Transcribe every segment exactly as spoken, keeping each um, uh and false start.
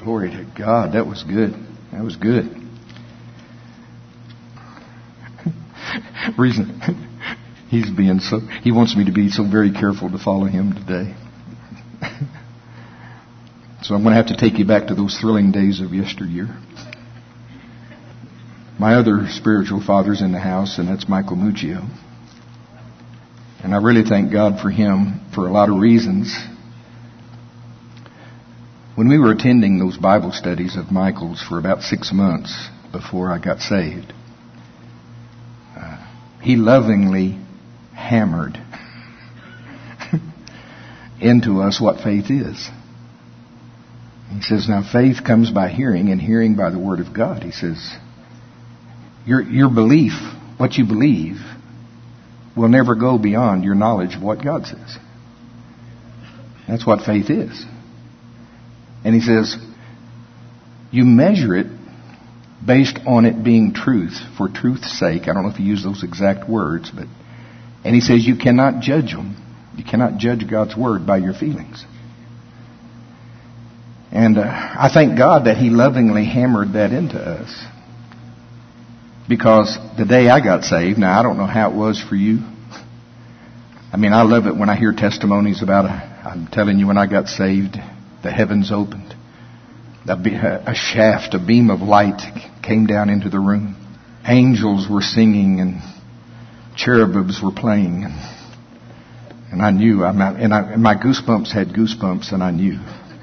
Glory to God. That was good. That was good. Reason he's being so, he wants me to be so very careful to follow him today. So I'm going to have to take you back to those thrilling days of yesteryear. My other spiritual father's in the house, and that's Michael Muccio. And I really thank God for him for a lot of reasons. When we were attending those Bible studies of Michael's for about six months before I got saved, uh, he lovingly hammered into us what faith is. He says, now faith comes by hearing, and hearing by the Word of God. He says, your your belief, what you believe, will never go beyond your knowledge of what God says. That's what faith is. And he says, you measure it based on it being truth, for truth's sake. I don't know if he used those exact words, but, and he says you cannot judge them. You cannot judge God's Word by your feelings. And uh, I thank God that he lovingly hammered that into us. Because the day I got saved, now I don't know how it was for you. I mean, I love it when I hear testimonies about, a, I'm telling you, when I got saved, the heavens opened. A, a shaft, a beam of light came down into the room. Angels were singing and cherubims were playing. And, and I knew, I'm not, and, I, and my goosebumps had goosebumps, and I knew.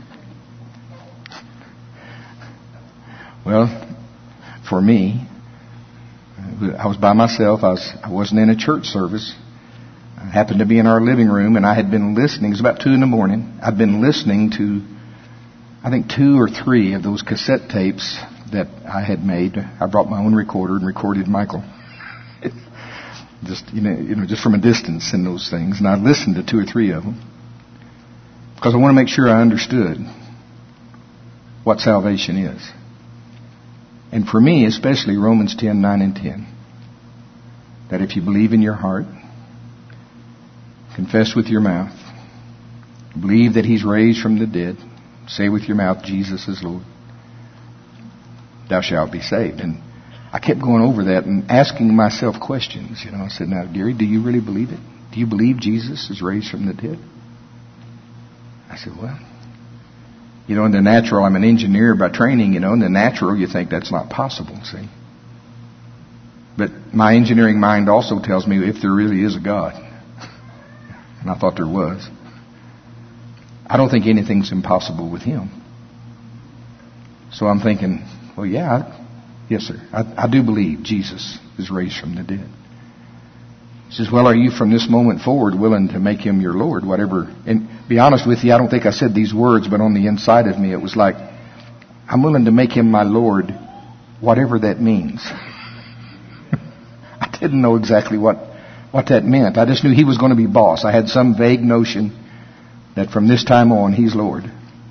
Well, for me, I was by myself. I was, I wasn't in a church service. I happened to be in our living room, and I had been listening. It was about two in the morning. I'd been listening to, I think, two or three of those cassette tapes that I had made. I brought my own recorder and recorded Michael. just, you know, you know, just from a distance in those things. And I listened to two or three of them because I want to make sure I understood what salvation is. And for me, especially Romans ten, nine and ten. That if you believe in your heart, confess with your mouth, believe that He's raised from the dead, say with your mouth, Jesus is Lord, thou shalt be saved. And I kept going over that and asking myself questions. You know, I said, now, Gary, do you really believe it? Do you believe Jesus is raised from the dead? I said, well, you know, in the natural, I'm an engineer by training, you know, in the natural, you think that's not possible, see? But my engineering mind also tells me if there really is a God, and I thought there was, I don't think anything's impossible with Him. So I'm thinking, well, yeah, I, yes, sir, I, I do believe Jesus is raised from the dead. He says, well, are you from this moment forward willing to make Him your Lord, whatever? And be honest with you, I don't think I said these words, but on the inside of me, it was like, I'm willing to make Him my Lord, whatever that means. I didn't know exactly what, what that meant. I just knew He was going to be boss. I had some vague notion that from this time on, He's Lord.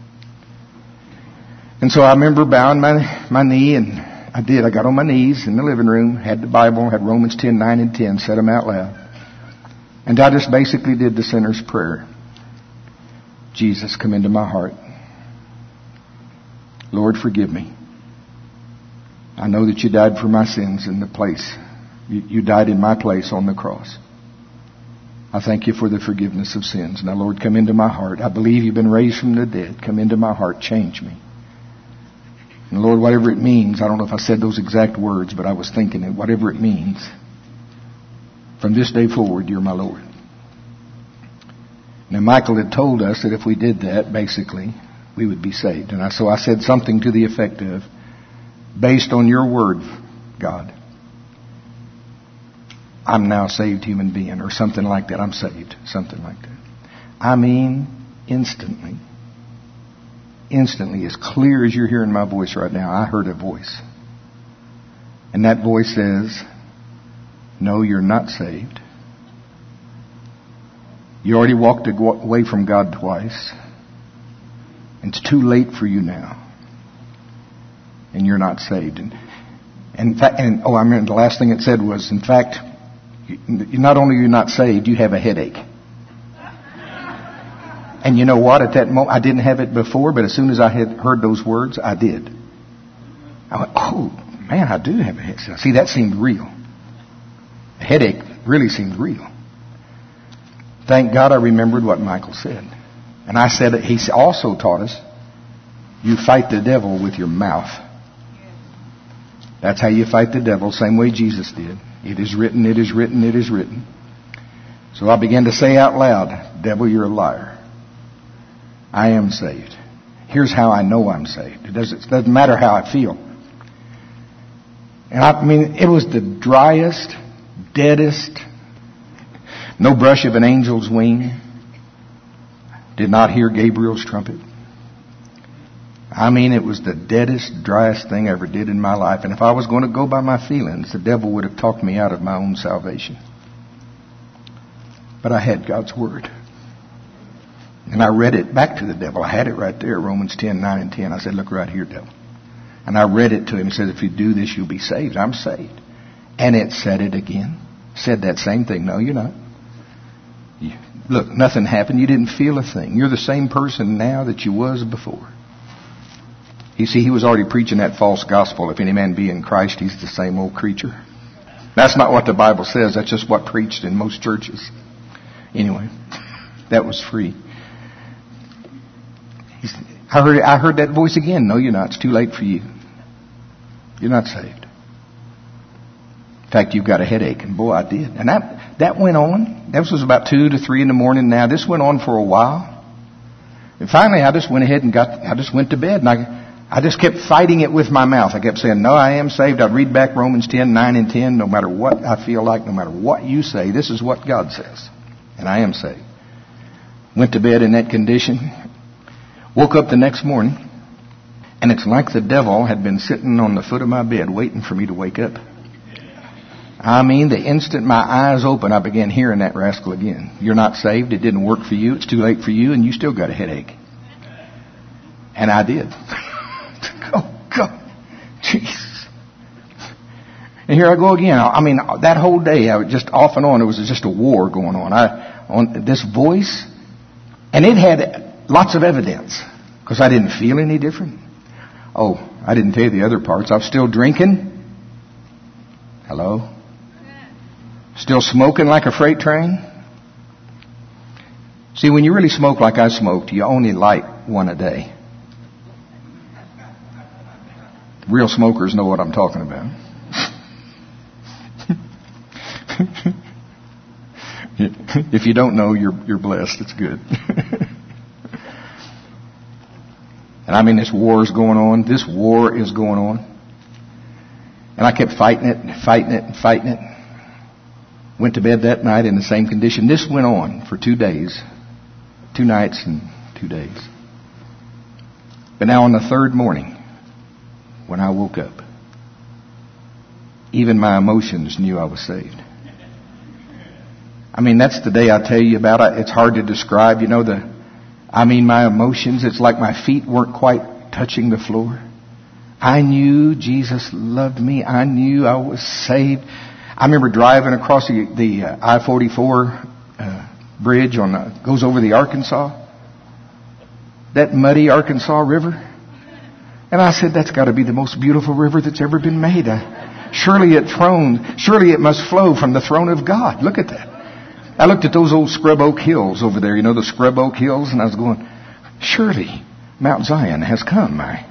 And so I remember bowing my, my knee, and I did. I got on my knees in the living room, had the Bible, had Romans ten, nine and ten, said them out loud. And I just basically did the sinner's prayer. Jesus, come into my heart. Lord, forgive me. I know that you died for my sins in the place. You, you died in my place on the cross. I thank you for the forgiveness of sins. Now, Lord, come into my heart. I believe you've been raised from the dead. Come into my heart. Change me. And Lord, whatever it means, I don't know if I said those exact words, but I was thinking it, whatever it means, from this day forward, you're my Lord. Now, Michael had told us that if we did that, basically, we would be saved. And I, so I said something to the effect of, based on your word, God, I'm now a saved human being, or something like that. I'm saved, something like that. I mean, instantly. Instantly, as clear as you're hearing my voice right now, I heard a voice. And that voice says, no, you're not saved. You already walked away from God twice. It's too late for you now. And you're not saved. And, and, and oh, I mean, the last thing it said was, in fact, you, not only are you not saved, you have a headache. And you know what? At that moment, I didn't have it before, but as soon as I had heard those words, I did. I went, oh, man, I do have a headache. See, that seemed real. The headache really seemed real. Thank God I remembered what Michael said. And I said, he also taught us, you fight the devil with your mouth. That's how you fight the devil, same way Jesus did. It is written, it is written, it is written. So I began to say out loud, devil, you're a liar. I am saved. Here's how I know I'm saved. It doesn't, it doesn't matter how I feel. And I mean, it was the driest, deadest, no brush of an angel's wing. Did not hear Gabriel's trumpet. I mean, it was the deadest, driest thing I ever did in my life. And if I was going to go by my feelings, the devil would have talked me out of my own salvation. But I had God's Word. And I read it back to the devil. I had it right there, Romans ten, nine and ten. I said, look right here, devil. And I read it to him. He said, if you do this, you'll be saved. I'm saved. And it said it again. Said that same thing. No, you're not. You, look, nothing happened. You didn't feel a thing. You're the same person now that you was before. You see, he was already preaching that false gospel. If any man be in Christ, he's the same old creature. That's not what the Bible says. That's just what preached in most churches. Anyway, that was free. He's, I heard, I heard that voice again. No, you're not. It's too late for you. You're not saved. In fact, you've got a headache. And boy, I did. And that, that went on. That was about two to three in the morning now. This went on for a while. And finally, I just went ahead and got, I just went to bed. And I, I just kept fighting it with my mouth. I kept saying, no, I am saved. I'd read back Romans ten, nine and ten. No matter what I feel like, no matter what you say, this is what God says. And I am saved. Went to bed in that condition. Woke up the next morning. And it's like the devil had been sitting on the foot of my bed waiting for me to wake up. I mean, the instant my eyes opened, I began hearing that rascal again. You're not saved. It didn't work for you. It's too late for you. And you still got a headache. And I did. Oh, God. Jesus. And here I go again. I mean, that whole day, I was just off and on. It was just a war going on. I, on this voice. And it had lots of evidence. Because I didn't feel any different. Oh, I didn't tell you the other parts. I was still drinking. Hello? Still smoking like a freight train. See, when you really smoke like I smoked, you only light one a day. Real smokers know what I'm talking about. If you don't know, you're you're blessed. It's good. And I mean, this war is going on. This war is going on. And I kept fighting it, and fighting it, and fighting it. Went to bed that night in the same condition. This went on for two days. Two nights and two days. But now on the third morning, when I woke up, even my emotions knew I was saved. I mean, that's the day I tell you about it. It's hard to describe. You know, the, I mean, my emotions, it's like my feet weren't quite touching the floor. I knew Jesus loved me. I knew I was saved. I remember driving across the, the uh, I forty-four uh, bridge on the, goes over the Arkansas. That muddy Arkansas River. And I said, that's got to be the most beautiful river that's ever been made. I, surely it throne, surely it must flow from the throne of God. Look at that. I looked at those old Scrub Oak Hills over there, you know, the Scrub Oak Hills, and I was going, surely Mount Zion has come. My.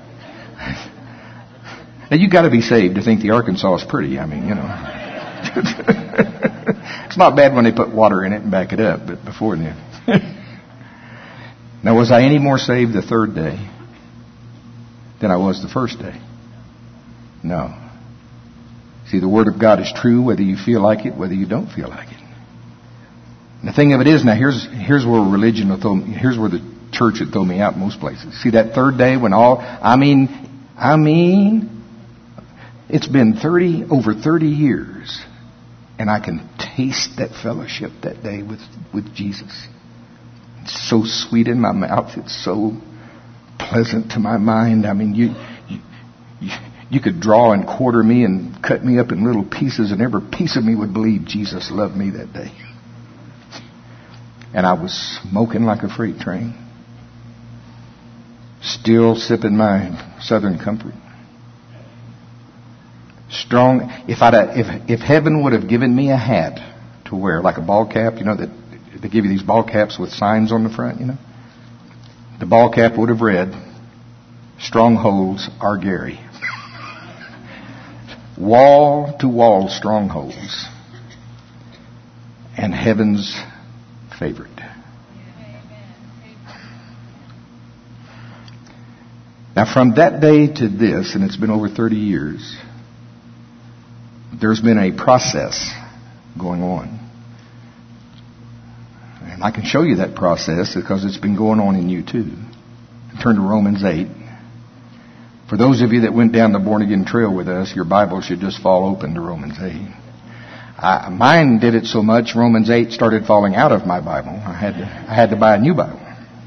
Now, you've got to be saved to think the Arkansas is pretty. I mean, you know. It's not bad when they put water in it and back it up, but before then. Now, was I any more saved the third day than I was the first day? No. See, the Word of God is true whether you feel like it, whether you don't feel like it. And the thing of it is, now here's here's where religion will throw me, here's where the church would throw me out in most places. See, that third day when all, I mean, I mean, it's been thirty, over thirty years, and I can taste that fellowship that day with, with Jesus. It's so sweet in my mouth. It's so pleasant to my mind. I mean, you, you, you, you could draw and quarter me and cut me up in little pieces, and every piece of me would believe Jesus loved me that day. And I was smoking like a freight train. Still sipping my Southern Comfort. Strong. If I'd, if if heaven would have given me a hat to wear, like a ball cap, you know that they give you these ball caps with signs on the front, you know. The ball cap would have read, "Strongholds are Gary." Wall to wall strongholds, and heaven's favorite. Now, from that day to this, and it's been over thirty years, there's been a process going on. And I can show you that process because it's been going on in you too. Turn to Romans eight. For those of you that went down the born again trail with us, your Bible should just fall open to Romans eight. I, mine did it so much, Romans eight started falling out of my Bible. I had to, I had to buy a new Bible.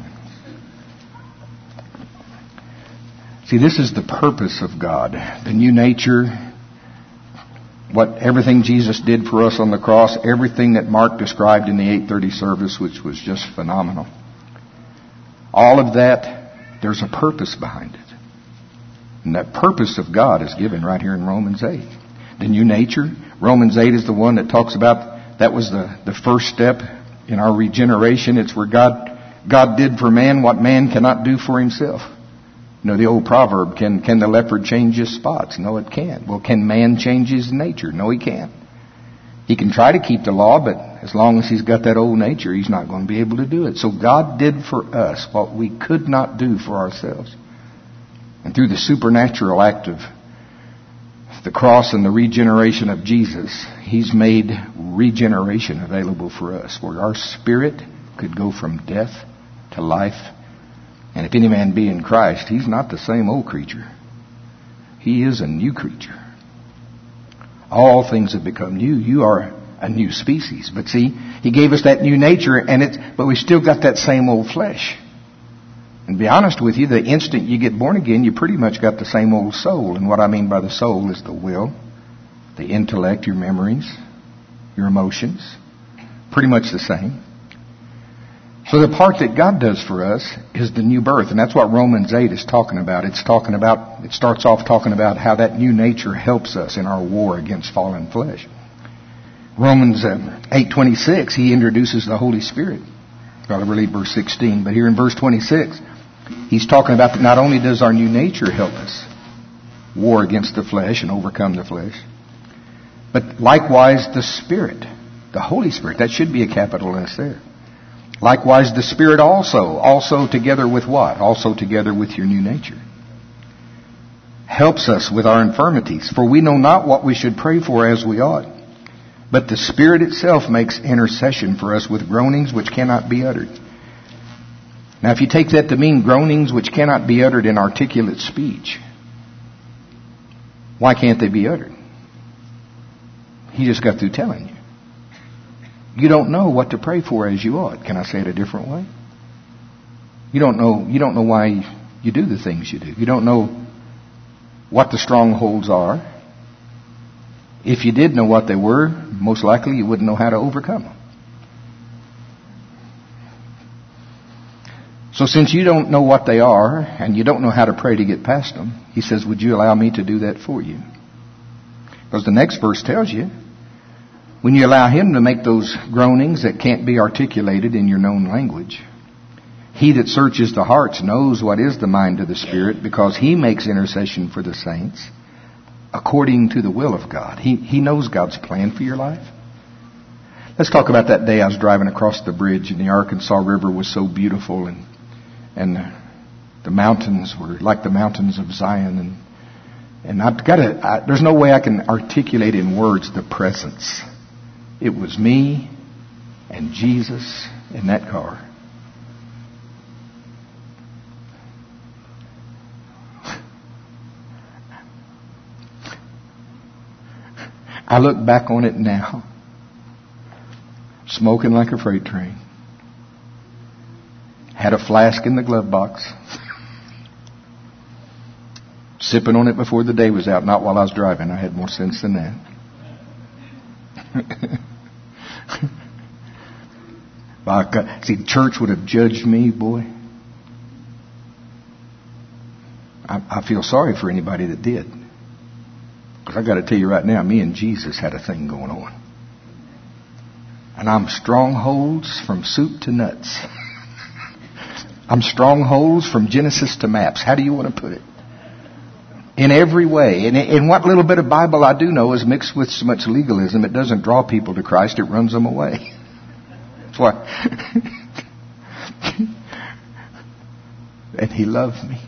See, this is the purpose of God. The new nature, what everything Jesus did for us on the cross, everything that Mark described in the eight thirty service, which was just phenomenal. All of that, there's a purpose behind it. And that purpose of God is given right here in Romans eight. The new nature, Romans eight is the one that talks about, that was the, the first step in our regeneration. It's where God, God did for man what man cannot do for himself. You know, the old proverb, can, can the leopard change his spots? No, it can't. Well, can man change his nature? No, he can't. He can try to keep the law, but as long as he's got that old nature, he's not going to be able to do it. So God did for us what we could not do for ourselves. And through the supernatural act of the cross and the regeneration of Jesus, He's made regeneration available for us, where our spirit could go from death to life. And if any man be in Christ, he's not the same old creature. He is a new creature. All things have become new. You are a new species. But see, He gave us that new nature, and it's, but we still got that same old flesh. And to be honest with you, the instant you get born again, you pretty much got the same old soul. And what I mean by the soul is the will, the intellect, your memories, your emotions. Pretty much the same. So the part that God does for us is the new birth. And that's what Romans eight is talking about. It's talking about, it starts off talking about how that new nature helps us in our war against fallen flesh. Romans eight twenty-six, he introduces the Holy Spirit. Well, I read verse sixteen, but here in verse twenty-six, he's talking about that not only does our new nature help us war against the flesh and overcome the flesh, but likewise the Spirit, the Holy Spirit, that should be a capital S there. Likewise the Spirit also, also together with what? Also together with your new nature. Helps us with our infirmities, for we know not what we should pray for as we ought. But the Spirit itself makes intercession for us with groanings which cannot be uttered. Now, if you take that to mean groanings which cannot be uttered in articulate speech, why can't they be uttered? He just got through telling you. You don't know what to pray for as you ought. Can I say it a different way? You don't know, you don't know why you do the things you do. You don't know what the strongholds are. If you did know what they were, most likely you wouldn't know how to overcome them. So since you don't know what they are, and you don't know how to pray to get past them, he says, would you allow me to do that for you? Because the next verse tells you, when you allow him to make those groanings that can't be articulated in your known language, he that searches the hearts knows what is the mind of the Spirit, because he makes intercession for the saints according to the will of God. He, he knows God's plan for your life. Let's talk about that day I was driving across the bridge and the Arkansas River was so beautiful, and and the mountains were like the mountains of Zion. And and I've got to, I, there's no way I can articulate in words the presence. It was me and Jesus in that car. I look back on it now, smoking like a freight train. Had a flask in the glove box. Sipping on it before the day was out, not while I was driving. I had more sense than that. See, church would have judged me, boy. I, I feel sorry for anybody that did. Because I got to tell you right now, me and Jesus had a thing going on. And I'm strongholds from soup to nuts. I'm strongholds from Genesis to maps. How do you want to put it? In every way. And in what little bit of Bible I do know is mixed with so much legalism, it doesn't draw people to Christ, it runs them away. That's why. And He loved me.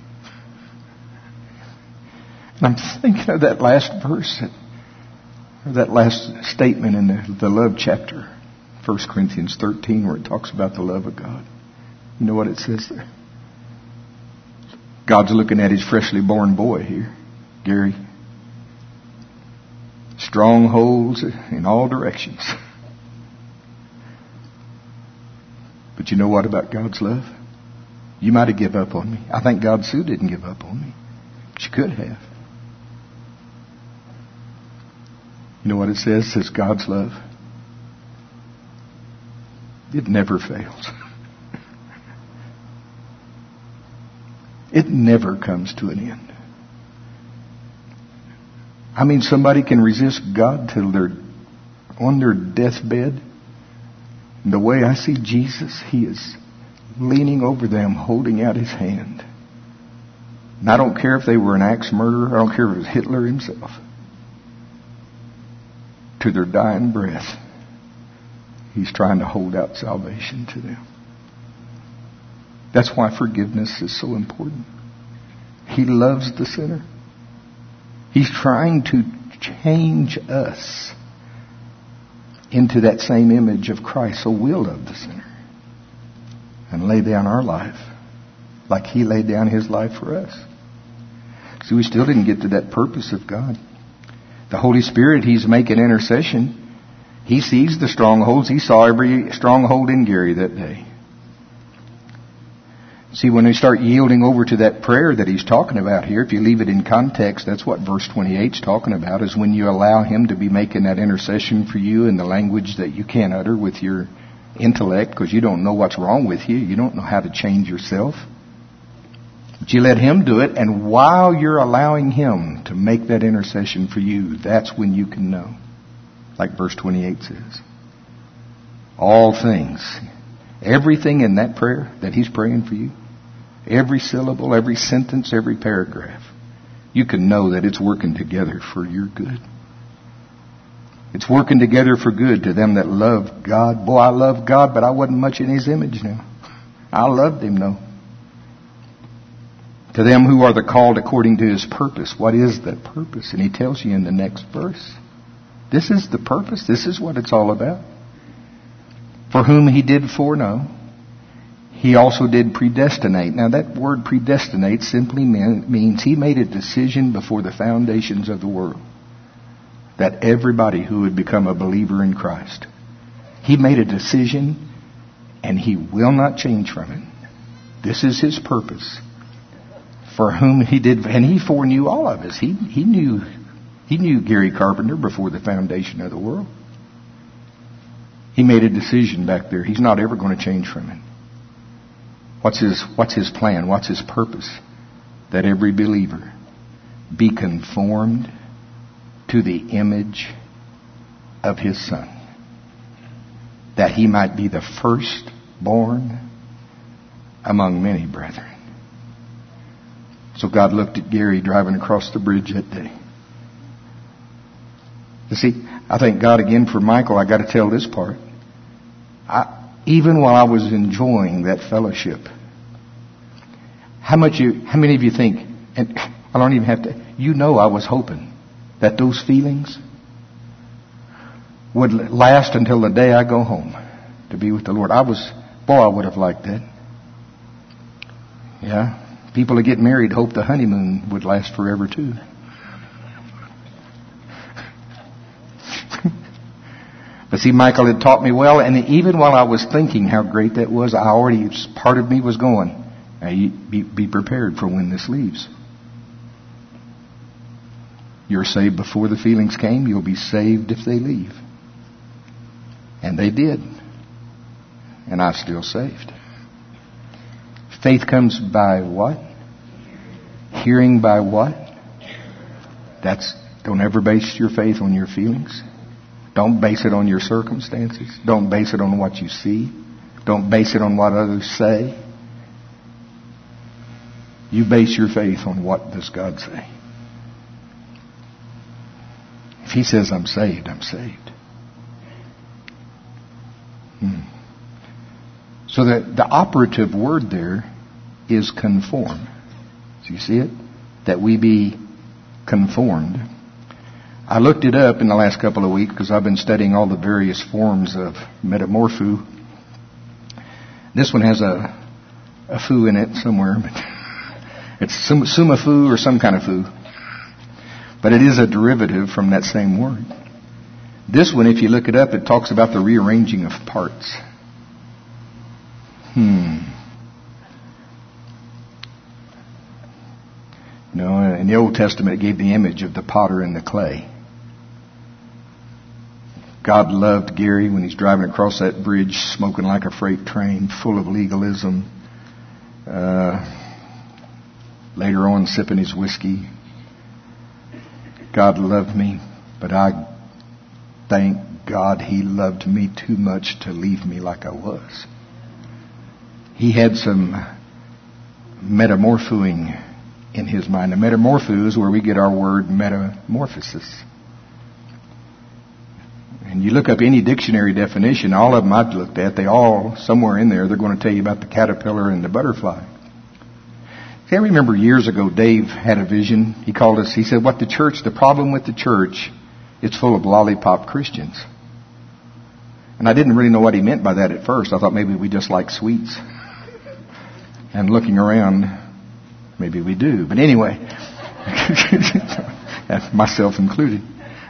And I'm thinking of that last verse, or that last statement in the, the love chapter, First Corinthians thirteen, where it talks about the love of God. You know what it says there? God's looking at His freshly born boy here, Gary. Strongholds in all directions. But you know what about God's love? You might have given up on me. I think God Sue didn't give up on me. She could have. You know what it says? It says God's love. It never fails. It never comes to an end. I mean, somebody can resist God till they're on their deathbed. And the way I see Jesus, He is leaning over them, holding out His hand. And I don't care if they were an axe murderer. I don't care if it was Hitler himself. To their dying breath, He's trying to hold out salvation to them. That's why forgiveness is so important. He loves the sinner. He's trying to change us into that same image of Christ, so we'll love the sinner and lay down our life like He laid down His life for us. See, we still didn't get to that purpose of God. The Holy Spirit, He's making intercession. He sees the strongholds. He saw every stronghold in Gary that day. See, when we start yielding over to that prayer that he's talking about here, if you leave it in context, that's what verse twenty-eight is talking about, is when you allow Him to be making that intercession for you in the language that you can't utter with your intellect, because you don't know what's wrong with you. You don't know how to change yourself. But you let Him do it, and while you're allowing Him to make that intercession for you, that's when you can know. Like verse twenty-eight says. All things, everything in that prayer that He's praying for you, every syllable, every sentence, every paragraph, you can know that it's working together for your good. It's working together for good to them that love God. Boy, I love God, but I wasn't much in His image now. I loved Him, though. To them who are the called according to His purpose. What is that purpose? And He tells you in the next verse. This is the purpose. This is what it's all about. For whom He did foreknow, He also did predestinate. Now that word predestinate simply means He made a decision before the foundations of the world that everybody who would become a believer in Christ. He made a decision and He will not change from it. This is His purpose. For whom He did, and He foreknew all of us. He, he knew, He knew Gary Carpenter before the foundation of the world. He made a decision back there. He's not ever going to change from it. What's his, what's his plan? What's His purpose? That every believer be conformed to the image of His Son. That He might be the firstborn among many brethren. So God looked at Gary driving across the bridge that day. You see, I thank God again for Michael. I got to tell this part. I, even while I was enjoying that fellowship, how much you, how many of you think, and I don't even have to, you know I was hoping that those feelings would last until the day I go home to be with the Lord. I was, boy, I would have liked that. Yeah. People that get married hope the honeymoon would last forever too. But see, Michael had taught me well, and even while I was thinking how great that was, I already, part of me was going, hey, be, be prepared for when this leaves. You're saved before the feelings came. You'll be saved if they leave. And they did. And I'm still saved. Faith comes by what? Hearing by what? That's, don't ever base your faith on your feelings. Don't base it on your circumstances. Don't base it on what you see. Don't base it on what others say. You base your faith on what does God say. If He says, I'm saved, I'm saved. Hmm. So the, the operative word there is conform. Do you see it? That we be conformed. I looked it up in the last couple of weeks because I've been studying all the various forms of metamorpho. This one has a, a foo in it somewhere. It's sum, summa foo or some kind of foo. But it is a derivative from that same word. This one, if you look it up, it talks about the rearranging of parts. Hmm. You know, in the Old Testament, it gave the image of the potter and the clay. God loved Gary when he's driving across that bridge, smoking like a freight train, full of legalism. Uh, later on, sipping his whiskey. God loved me, but I thank God He loved me too much to leave me like I was. He had some metamorphoing in His mind. The metamorpho is where we get our word metamorphosis. And you look up any dictionary definition, all of them I've looked at, they all, somewhere in there, they're going to tell you about the caterpillar and the butterfly. See, I remember years ago, Dave had a vision. He called us, he said, what the church, the problem with the church, it's full of lollipop Christians. And I didn't really know what he meant by that at first. I thought maybe we just like sweets. And looking around, maybe we do. But anyway, myself included.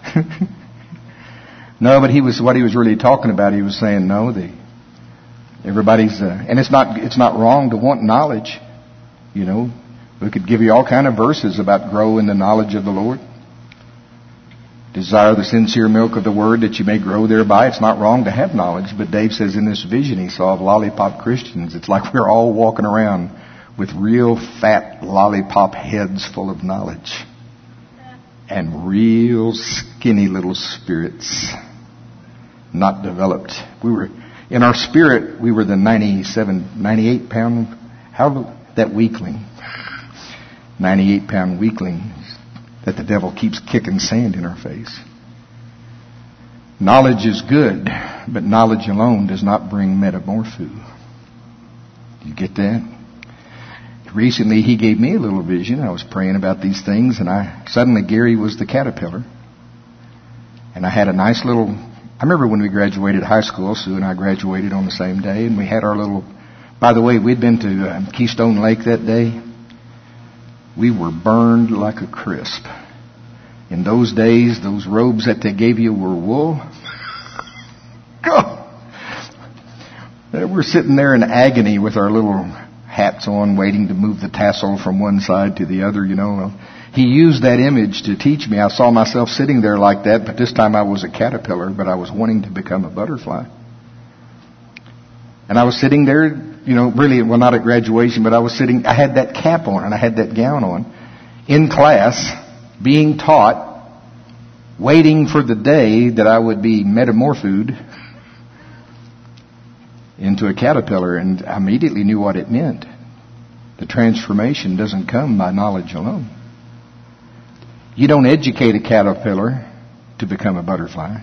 No, but he was what he was really talking about. He was saying, no, the everybody's, uh, and it's not it's not wrong to want knowledge. You know, we could give you all kind of verses about grow in the knowledge of the Lord. Desire the sincere milk of the word that you may grow thereby. It's not wrong to have knowledge, but Dave says in this vision he saw of lollipop Christians, it's like we're all walking around with real fat lollipop heads full of knowledge and real skinny little spirits, not developed. We were, in our spirit, we were the ninety-seven, ninety-eight pound, how, that weakling, ninety-eight pound weakling that the devil keeps kicking sand in our face. Knowledge is good, but knowledge alone does not bring metamorpho. You get that? Recently, he gave me a little vision. I was praying about these things, and I suddenly Gary was the caterpillar. And I had a nice little... I remember when we graduated high school, Sue and I graduated on the same day, and we had our little... By the way, we'd been to uh, Keystone Lake that day. We were burned like a crisp. In those days, those robes that they gave you were wool. Oh. We're sitting there in agony with our little hats on, waiting to move the tassel from one side to the other, you know. He used that image to teach me. I saw myself sitting there like that, but this time I was a caterpillar, but I was wanting to become a butterfly. And I was sitting there, you know, really, well, not at graduation, but I was sitting, I had that cap on and I had that gown on in class, being taught, waiting for the day that I would be metamorphosed into a caterpillar, and I immediately knew what it meant. The transformation doesn't come by knowledge alone. You don't educate a caterpillar to become a butterfly.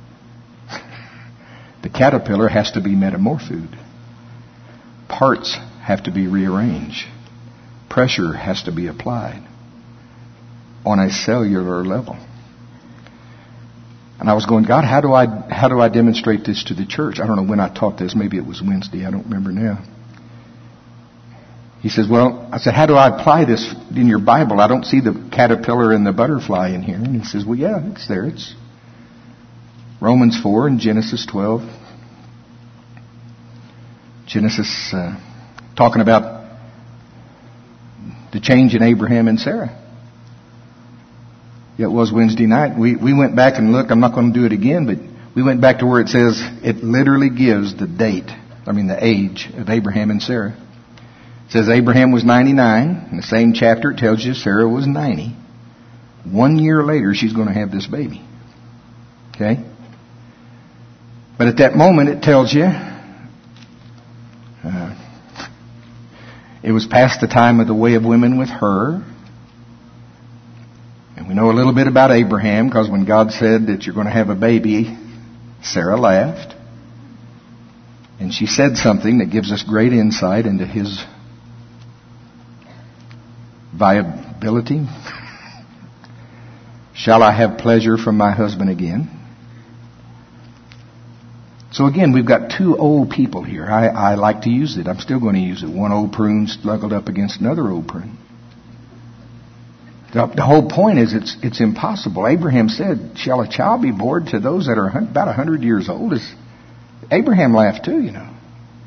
The caterpillar has to be metamorphosed. Parts have to be rearranged. Pressure has to be applied on a cellular level. And I was going, God, how do I how do I demonstrate this to the church? I don't know when I taught this. Maybe it was Wednesday. I don't remember now. He says, well, I said, how do I apply this in your Bible? I don't see the caterpillar and the butterfly in here. And he says, well, yeah, it's there. It's Romans four and Genesis twelve. Genesis uh, talking about the change in Abraham and Sarah. It was Wednesday night. We we went back and looked. I'm not going to do it again, but we went back to where it says it literally gives the date, I mean the age of Abraham and Sarah. It says Abraham was ninety-nine. In the same chapter it tells you Sarah was ninety. One year later she's going to have this baby. Okay? But at that moment it tells you uh, it was past the time of the way of women with her. And we know a little bit about Abraham because when God said that you're going to have a baby, Sarah laughed. And she said something that gives us great insight into his viability. Shall I have pleasure from my husband again? So again, we've got two old people here. I, I like to use it. I'm still going to use it. One old prune snuggled up against another old prune. The, the whole point is it's it's impossible. Abraham said, shall a child be born to those that are about one hundred years old? It's, Abraham laughed too, you know.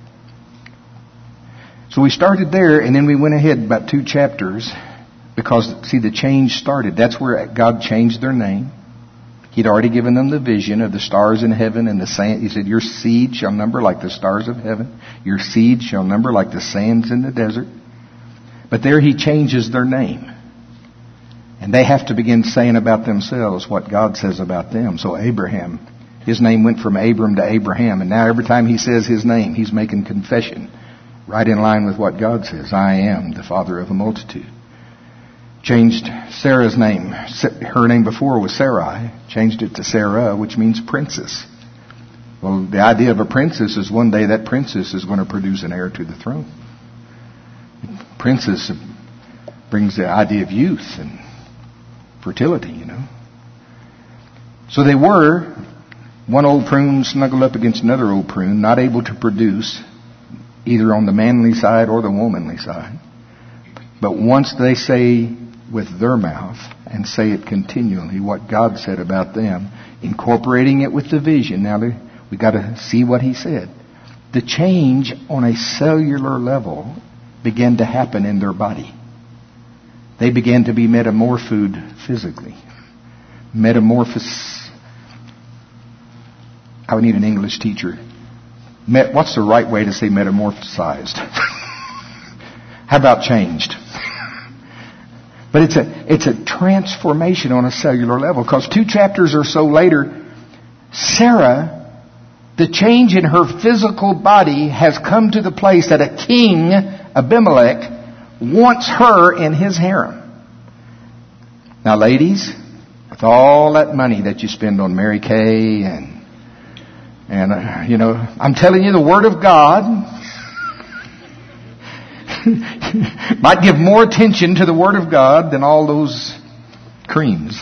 So we started there, and then we went ahead about two chapters because, see, the change started. That's where God changed their name. He'd already given them the vision of the stars in heaven and the sand. He said, your seed shall number like the stars of heaven. Your seed shall number like the sands in the desert. But there he changes their name. And they have to begin saying about themselves what God says about them. So Abraham, his name went from Abram to Abraham. And now every time he says his name, he's making confession. Right in line with what God says. I am the father of a multitude. Changed Sarah's name. Her name before was Sarai. Changed it to Sarah, which means princess. Well, the idea of a princess is one day that princess is going to produce an heir to the throne. Princess brings the idea of youth and fertility, you know. So they were one old prune snuggled up against another old prune, not able to produce either on the manly side or the womanly side. But once they say with their mouth and say it continually what God said about them, incorporating it with the vision. Now we got to see what he said. The change on a cellular level began to happen in their body. They began to be metamorphosed physically. Metamorphos. I would need an English teacher. Met, what's the right way to say metamorphosized? How about changed? But it's a it's a transformation on a cellular level. Because two chapters or so later, Sarah, the change in her physical body has come to the place that a king, Abimelech, wants her in his harem. Now, ladies, with all that money that you spend on Mary Kay and and uh, you know, I'm telling you, the Word of God might give more attention to the Word of God than all those creams.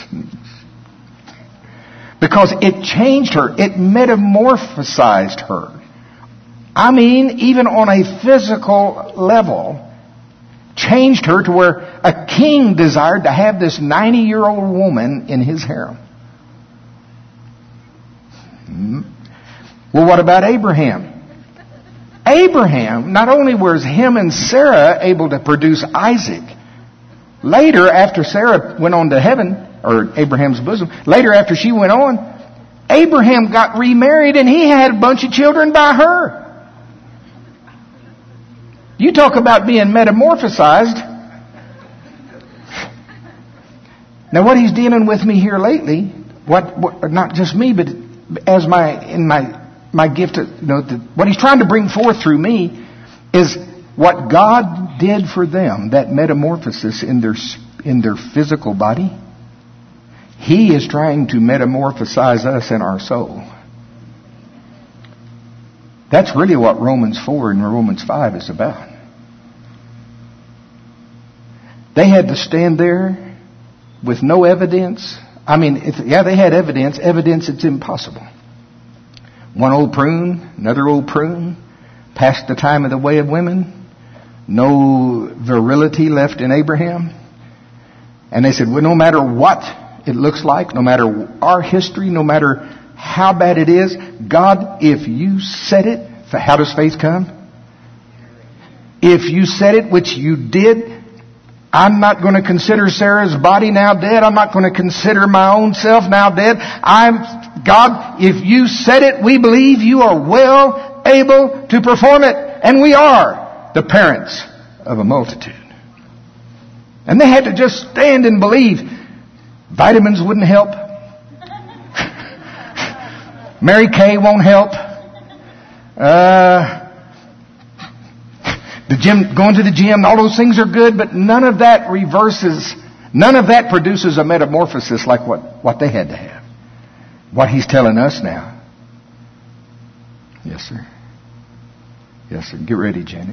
Because it changed her. It metamorphosized her. I mean, even on a physical level, changed her to where a king desired to have this ninety-year-old woman in his harem. Well, what about Abraham? Abraham, not only was him and Sarah able to produce Isaac, later after Sarah went on to heaven, or Abraham's bosom, later after she went on, Abraham got remarried and he had a bunch of children by her. You talk about being metamorphosized. Now what he's dealing with me here lately, what, what not just me, but as my, in my, my gift, you know, the, what he's trying to bring forth through me is what God did for them, that metamorphosis in their in their physical body. He is trying to metamorphosize us in our soul. That's really what Romans four and Romans five is about. They had to stand there with no evidence. I mean, if, yeah, they had evidence. Evidence it's impossible. One old prune, another old prune, past the time of the way of women, no virility left in Abraham. And they said, well, no matter what it looks like, no matter our history, no matter how bad it is, God, if you said it, how does faith come? If you said it, which you did, I'm not going to consider Sarah's body now dead. I'm not going to consider my own self now dead. I'm, God, if you said it, we believe you are well able to perform it. And we are the parents of a multitude. And they had to just stand and believe. Vitamins wouldn't help. Mary Kay won't help. Uh, the gym, going to the gym, all those things are good, but none of that reverses, none of that produces a metamorphosis like what, what they had to have. What he's telling us now. Yes, sir. Yes, sir. Get ready, Janet.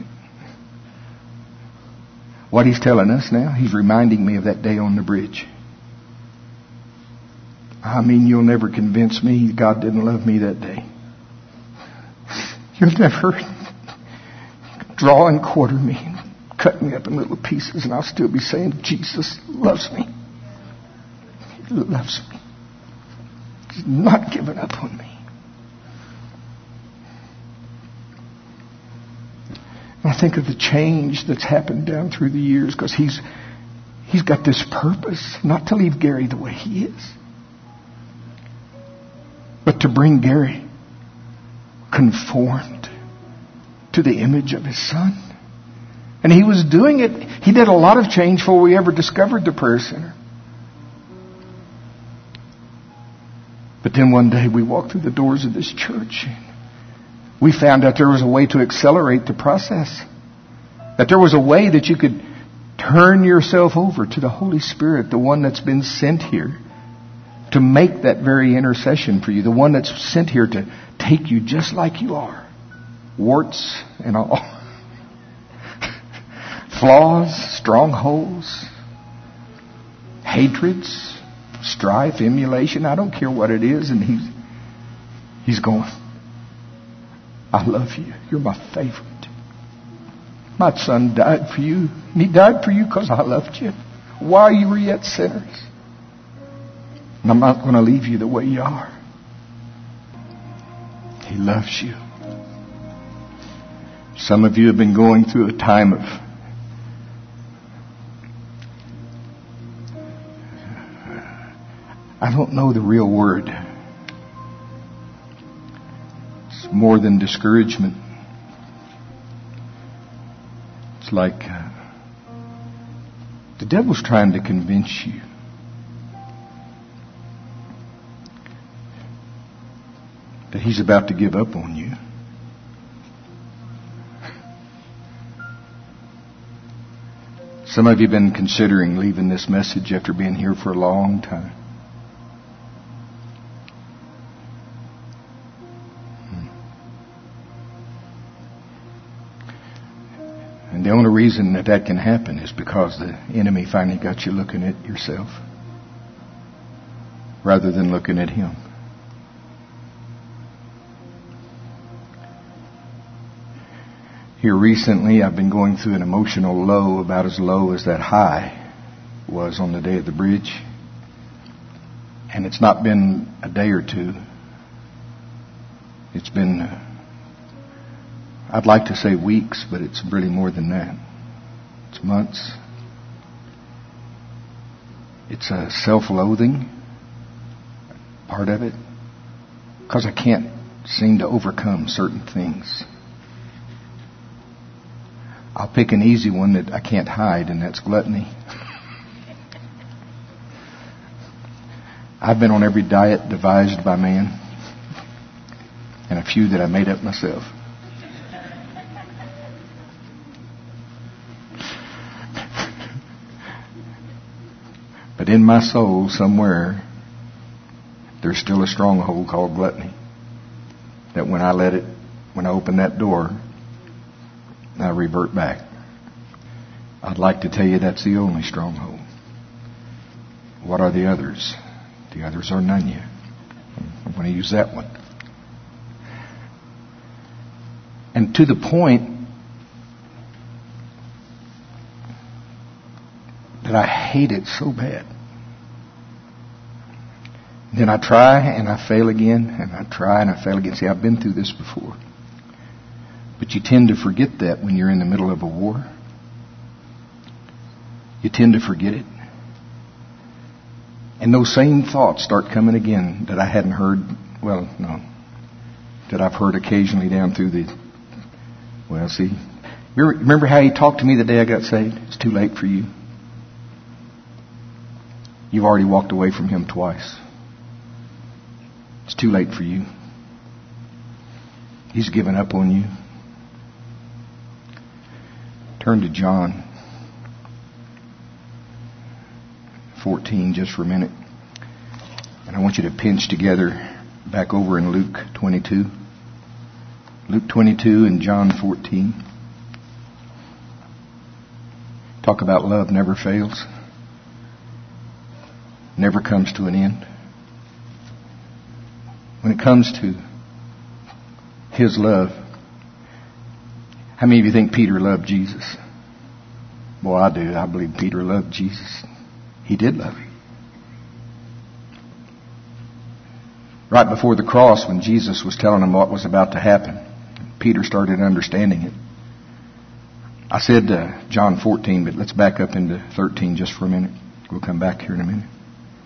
What he's telling us now, he's reminding me of that day on the bridge. I mean, you'll never convince me God didn't love me that day. You'll never draw and quarter me and cut me up in little pieces, and I'll still be saying, Jesus loves me. He loves me. He's not given up on me. And I think of the change that's happened down through the years, because he's he's got this purpose, not to leave Gary the way he is, but to bring Gary conformed to the image of his Son. And he was doing it. He did a lot of change before we ever discovered the prayer center. But then one day we walked through the doors of this church. We found out there was a way to accelerate the process. That there was a way that you could turn yourself over to the Holy Spirit, the one that's been sent here to make that very intercession for you, the one that's sent here to take you just like you are, warts and all, flaws, strongholds, hatreds, strife, emulation. I don't care what it is. And he's he's going, I love you. You're my favorite. My Son died for you. And he died for you because I loved you while you were yet sinners. And I'm not going to leave you the way you are. He loves you. Some of you have been going through a time of I don't know the real word. It's more than discouragement. It's like uh, the devil's trying to convince you that he's about to give up on you. Some of you have been considering leaving this message after being here for a long time. And the only reason that that can happen is because the enemy finally got you looking at yourself rather than looking at him. Here recently, I've been going through an emotional low, about as low as that high was on the day of the bridge. And it's not been a day or two. It's been, uh, I'd like to say weeks, but it's really more than that. It's months. It's a self-loathing part of it, because I can't seem to overcome certain things. I'll pick an easy one that I can't hide, and that's gluttony. I've been on every diet devised by man, and a few that I made up myself. But in my soul, somewhere, there's still a stronghold called gluttony. That when I let it, when I open that door, I revert back. I'd like to tell you that's the only stronghold. What are the others? The others are none yet. I'm going to use that one. And to the point that I hate it so bad. Then I try and I fail again, and I try and I fail again. See, I've been through this before. But you tend to forget that when you're in the middle of a war. You tend to forget it. And those same thoughts start coming again that I hadn't heard, well, no, that I've heard occasionally down through the, well, see, Remember how he talked to me the day I got saved? It's too late for you. You've already walked away from him twice. It's too late for you. He's given up on you. Turn to John fourteen just for a minute. And I want you to pinch together back over in Luke twenty-two. Luke twenty-two and John fourteen. Talk about love never fails. Never comes to an end. When it comes to his love, how many of you think Peter loved Jesus? Boy, I do. I believe Peter loved Jesus. He did love him. Right before the cross, when Jesus was telling him what was about to happen, Peter started understanding it. I said uh, John fourteen, but let's back up into thirteen just for a minute. We'll come back here in a minute.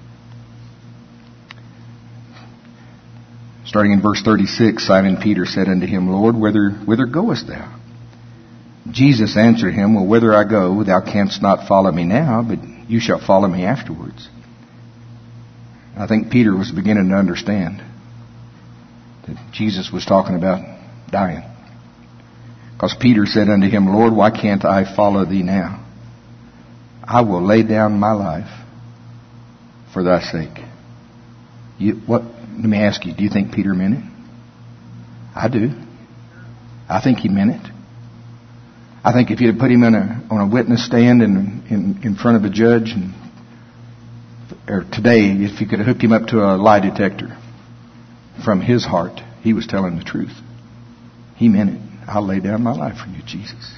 Starting in verse thirty-six, Simon Peter said unto him, Lord, whither, whither goest thou? Jesus answered him, Well, whither I go, thou canst not follow me now, but you shall follow me afterwards. I think Peter was beginning to understand that Jesus was talking about dying. Because Peter said unto him, Lord, why can't I follow thee now? I will lay down my life for thy sake. You, what? Let me ask you, do you think Peter meant it? I do. I think he meant it. I think if you had put him in a, on a witness stand in, in, in front of a judge, and, or today, if you could have hooked him up to a lie detector, from his heart, he was telling the truth. He meant it. I'll lay down my life for you, Jesus.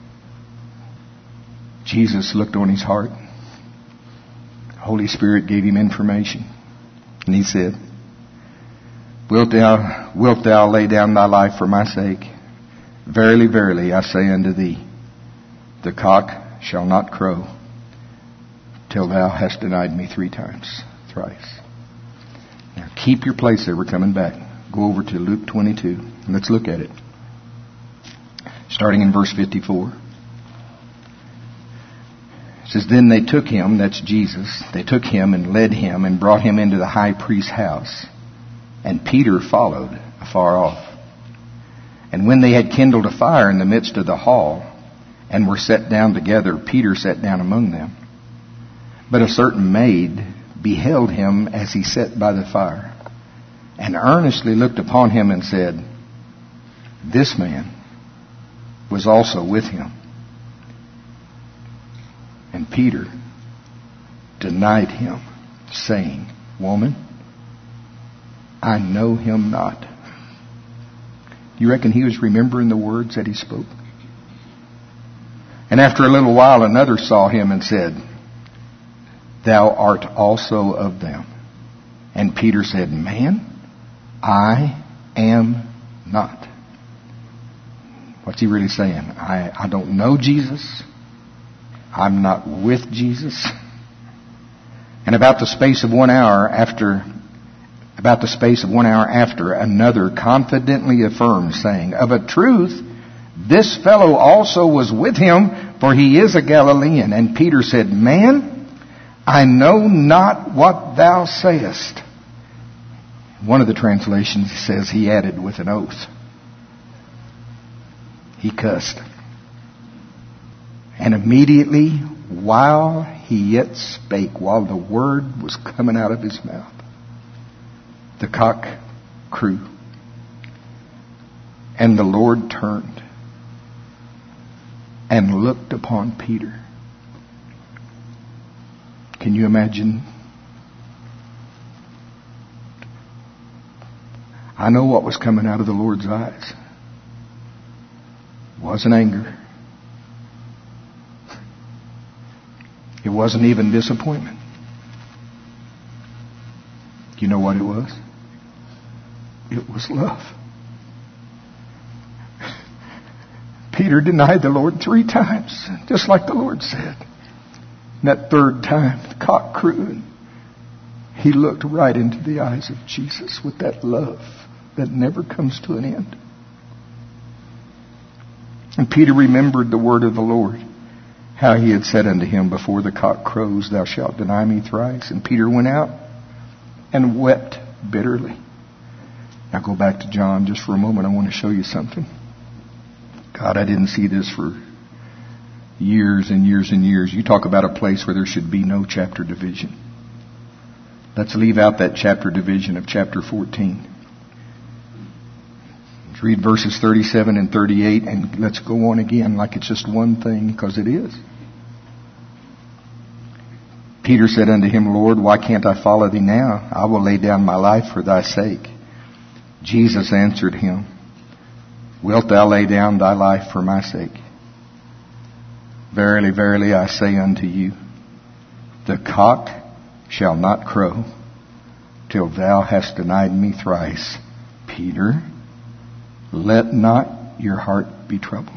Jesus looked on his heart. The Holy Spirit gave him information. And he said, Wilt thou, wilt thou lay down thy life for my sake? Verily, verily, I say unto thee, the cock shall not crow till thou hast denied me three times, thrice. Now keep your place there. We're coming back. Go over to Luke twenty-two and let's look at it. Starting in verse fifty-four. It says, Then they took him, that's Jesus, they took him and led him and brought him into the high priest's house. And Peter followed afar off. And when they had kindled a fire in the midst of the hall, and were set down together, Peter sat down among them. But a certain maid beheld him as he sat by the fire, and earnestly looked upon him and said, This man was also with him. And Peter denied him, saying, Woman, I know him not. You reckon he was remembering the words that he spoke? And after a little while, another saw him and said, Thou art also of them. And Peter said, Man, I am not. What's he really saying? I, I don't know Jesus. I'm not with Jesus. And about the space of one hour after, about the space of one hour after, another confidently affirmed, saying, Of a truth, this fellow also was with him, for he is a Galilean. And Peter said, Man, I know not what thou sayest. One of the translations says he added with an oath. He cussed. And immediately, while he yet spake, while the word was coming out of his mouth, the cock crew. And the Lord turned and looked upon Peter. Can you imagine? I know what was coming out of the Lord's eyes. It wasn't anger. It wasn't even disappointment. You know what it was? It was love. Peter denied the Lord three times, just like the Lord said. And that third time, the cock crew, and he looked right into the eyes of Jesus with that love that never comes to an end. And Peter remembered the word of the Lord, how he had said unto him, before the cock crows, thou shalt deny me thrice. And Peter went out and wept bitterly. Now go back to John just for a moment. I want to show you something. God, I didn't see this for years and years and years. You talk about a place where there should be no chapter division. Let's leave out that chapter division of chapter fourteen. Let's read verses thirty-seven and thirty-eight, and let's go on again like it's just one thing, because it is. Peter said unto him, Lord, why can't I follow thee now? I will lay down my life for thy sake. Jesus answered him, Wilt thou lay down thy life for my sake? Verily, verily, I say unto you, the cock shall not crow till thou hast denied me thrice. Peter, let not your heart be troubled.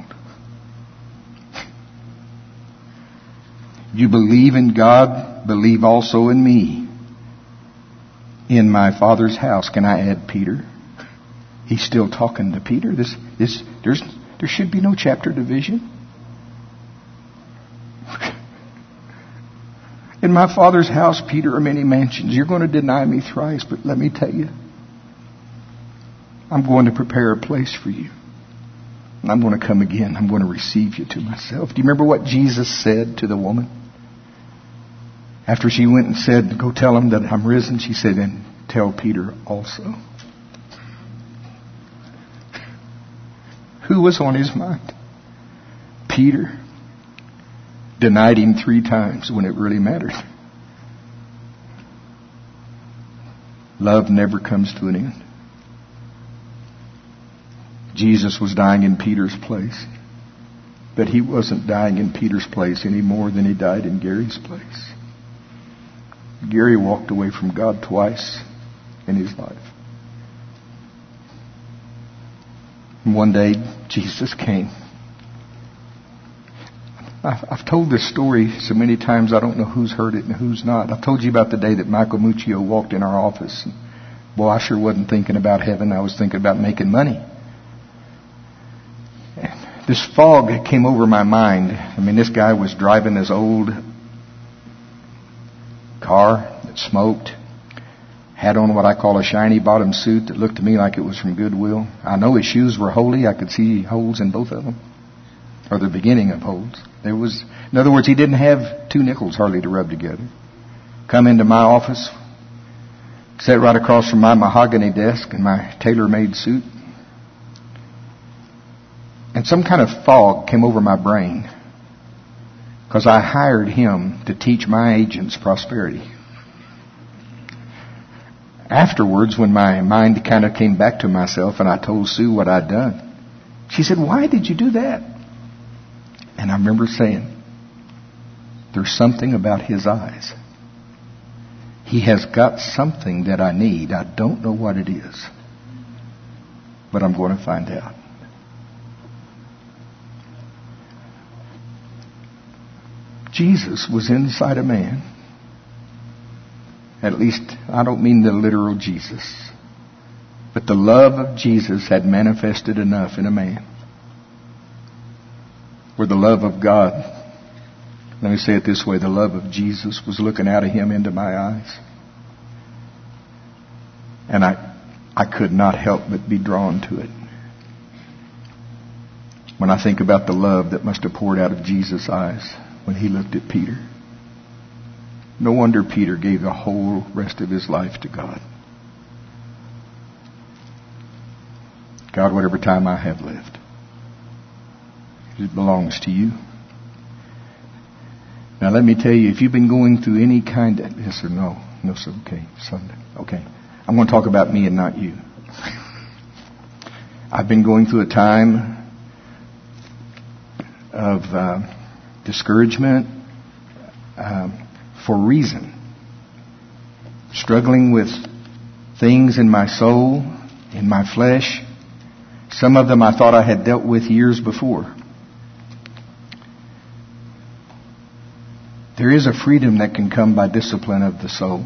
You believe in God, believe also in me. In my Father's house. Can I add Peter? He's still talking to Peter. This, this, there's, there should be no chapter division. In my Father's house, Peter, are many mansions. You're going to deny me thrice, but let me tell you, I'm going to prepare a place for you. And I'm going to come again. I'm going to receive you to myself. Do you remember what Jesus said to the woman? After she went and said, go tell him that I'm risen, she said, and tell Peter also. Who was on his mind? Peter. Denied him three times when it really mattered. Love never comes to an end. Jesus was dying in Peter's place. But he wasn't dying in Peter's place any more than he died in Gary's place. Gary walked away from God twice in his life. And one day, Jesus came. I've told this story so many times I don't know who's heard it and who's not. I've told you about the day that Michael Muccio walked in our office. And, boy, I sure wasn't thinking about heaven. I was thinking about making money. And this fog came over my mind. I mean, this guy was driving this old car that smoked. Had on what I call a shiny bottom suit that looked to me like it was from Goodwill. I know his shoes were holy. I could see holes in both of them. Or the beginning of holes. There was, in other words, he didn't have two nickels hardly to rub together. Come into my office, sat right across from my mahogany desk in my tailor-made suit. And some kind of fog came over my brain because I hired him to teach my agents prosperity. Afterwards, when my mind kind of came back to myself and I told Sue what I'd done, she said, why did you do that? And I remember saying, there's something about his eyes. He has got something that I need. I don't know what it is, but I'm going to find out. Jesus was inside a man. At least, I don't mean the literal Jesus, but the love of Jesus had manifested enough in a man where the love of God, let me say it this way, the love of Jesus was looking out of him into my eyes. And I, I could not help but be drawn to it. When I think about the love that must have poured out of Jesus' eyes when he looked at Peter. No wonder Peter gave the whole rest of his life to God. God, whatever time I have left, it belongs to you. Now let me tell you, if you've been going through any kind of, yes or no? No, sir. Okay. Sunday. Okay. I'm going to talk about me and not you. I've been going through a time of uh, discouragement um, for reason. Struggling with things in my soul, in my flesh. Some of them I thought I had dealt with years before. There is a freedom that can come by discipline of the soul.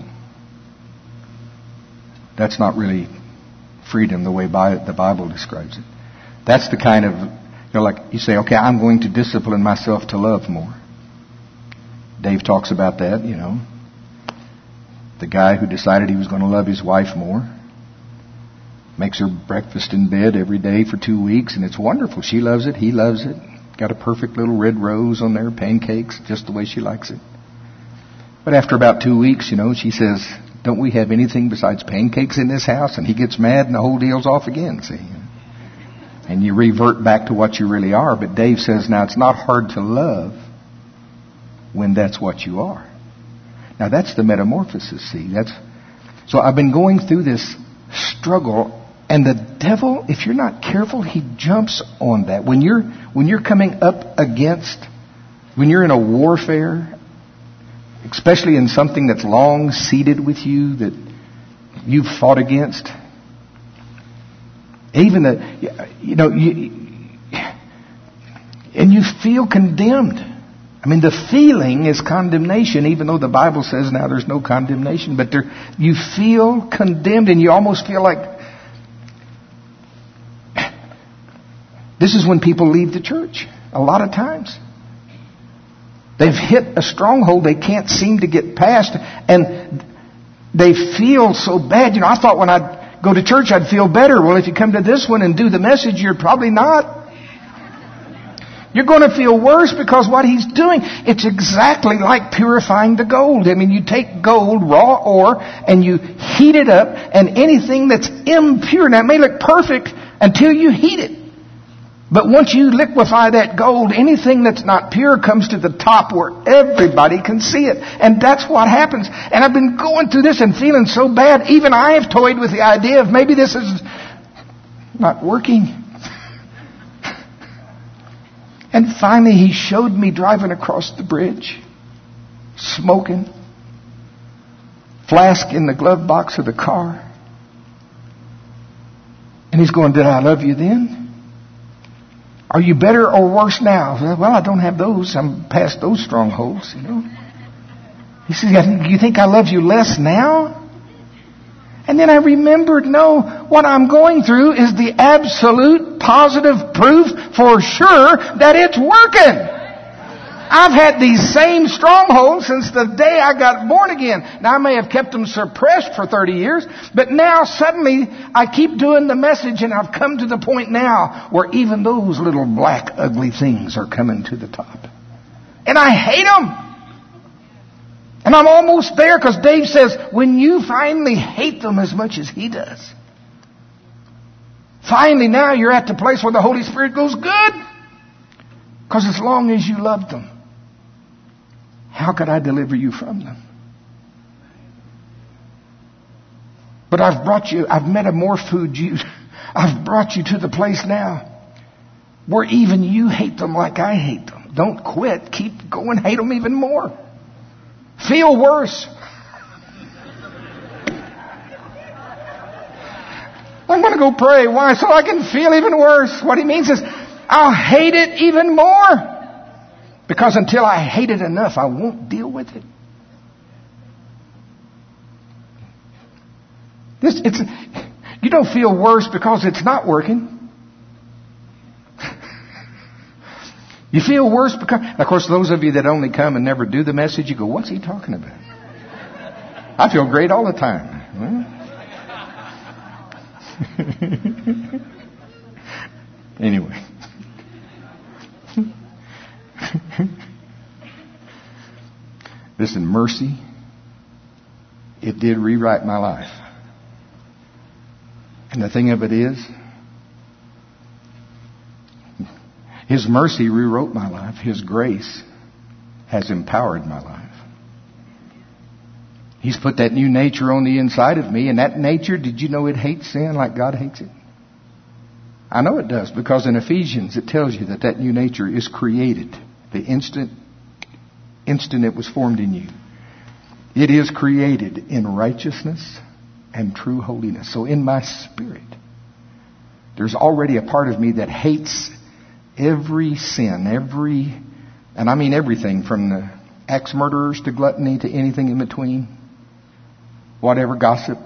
That's not really freedom the way the Bible describes it. That's the kind of, know, like you say, okay, I'm going to discipline myself to love more. Dave talks about that, you know. The guy who decided he was going to love his wife more. Makes her breakfast in bed every day for two weeks, and it's wonderful. She loves it. He loves it. Got a perfect little red rose on there, pancakes, just the way she likes it. But after about two weeks, you know, she says, don't we have anything besides pancakes in this house? And he gets mad and the whole deal's off again, see. And you revert back to what you really are. But Dave says, now it's not hard to love when that's what you are. Now that's the metamorphosis, see. That's so I've been going through this struggle, and the devil, if you're not careful, he jumps on that. When you're when you're coming up against, when you're in a warfare, especially in something that's long seated with you that you've fought against, even the, you know, you, and you feel condemned. I mean, the feeling is condemnation, even though the Bible says now there's no condemnation. But there, you feel condemned, and you almost feel like this is when people leave the church. A lot of times, they've hit a stronghold they can't seem to get past, and they feel so bad. You know, I thought when I'd go to church I'd feel better. Well, if you come to this one and do the message, you're probably not. You're going to feel worse because what he's doing, it's exactly like purifying the gold. I mean, you take gold, raw ore, and you heat it up, and anything that's impure, now it may look perfect until you heat it. But once you liquefy that gold, anything that's not pure comes to the top where everybody can see it. And that's what happens. And I've been going through this and feeling so bad. Even I have toyed with the idea of maybe this is not working. And finally he showed me driving across the bridge, smoking, flask in the glove box of the car. And he's going, did I love you then? Are you better or worse now? Well, I don't have those. I'm past those strongholds, you know. He says, you think I love you less now? And then I remembered, no, what I'm going through is the absolute positive proof for sure that it's working. I've had these same strongholds since the day I got born again. Now, I may have kept them suppressed for thirty years, but now suddenly I keep doing the message, and I've come to the point now where even those little black, ugly things are coming to the top. And I hate them. And I'm almost there, because Dave says, when you finally hate them as much as he does, finally now you're at the place where the Holy Spirit goes, good. Because as long as you loved them, how could I deliver you from them? But I've brought you, I've metamorphed you. I've brought you to the place now where even you hate them like I hate them. Don't quit. Keep going. Hate them even more. Feel worse. I'm going to go pray. Why? So I can feel even worse. What he means is, I'll hate it even more. Because until I hate it enough, I won't deal with it. This, it's, you don't feel worse because it's not working. You feel worse because, of course, those of you that only come and never do the message, you go, what's he talking about? I feel great all the time. Well, anyway. Listen, mercy, it did rewrite my life. And the thing of it is, His mercy rewrote my life. His grace has empowered my life. He's put that new nature on the inside of me. And that nature, did you know it hates sin like God hates it? I know it does, because in Ephesians it tells you that that new nature is created. The instant, instant it was formed in you. It is created in righteousness and true holiness. So in my spirit, there's already a part of me that hates every sin, every, and I mean everything from the axe murderers to gluttony to anything in between. Whatever, gossip,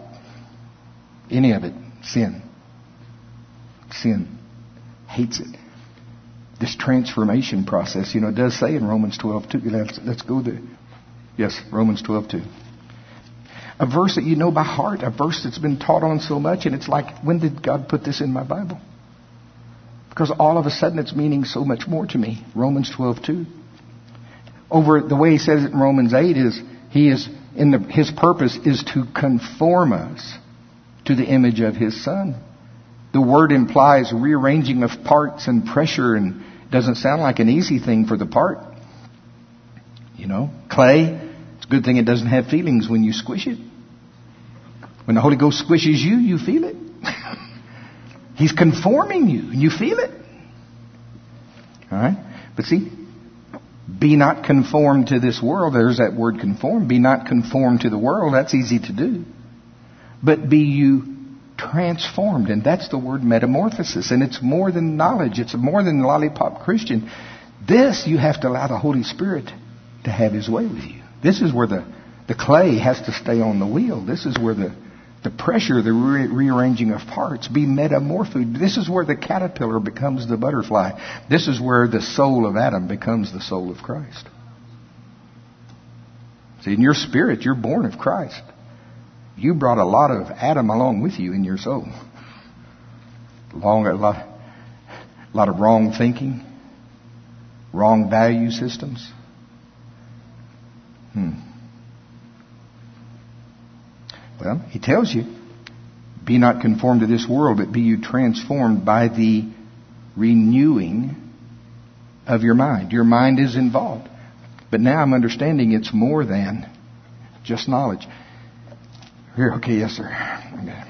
any of it, sin. Sin. Hates it. this transformation process. You know, it does say in Romans twelve two. Let's, let's go there. Yes, Romans twelve two. A verse that you know by heart, a verse that's been taught on so much, and it's like, when did God put this in my Bible? Because all of a sudden it's meaning so much more to me. Romans twelve two. Over the way he says it in Romans eight is, he is in the, his purpose is to conform us to the image of his Son. The word implies rearranging of parts and pressure, and doesn't sound like an easy thing for the part. You know, clay, it's a good thing it doesn't have feelings when you squish it. When the Holy Ghost squishes you, you feel it. He's conforming you, and you feel it. All right? But see, be not conformed to this world. There's that word conform. Be not conformed to the world. That's easy to do. But be you transformed. And that's the word metamorphosis. And it's more than knowledge. It's more than lollipop Christian. This, you have to allow the Holy Spirit to have his way with you. This is where the, the clay has to stay on the wheel. This is where the, the pressure, the re- rearranging of parts, be metamorphosed. This is where the caterpillar becomes the butterfly. This is where the soul of Adam becomes the soul of Christ. See, in your spirit, you're born of Christ. You brought a lot of Adam along with you in your soul. Long, a lot, a lot of wrong thinking, wrong value systems. Hmm. Well, he tells you, be not conformed to this world, but be you transformed by the renewing of your mind. Your mind is involved. But now I'm understanding it's more than just knowledge. Here, okay, yes, sir. Okay.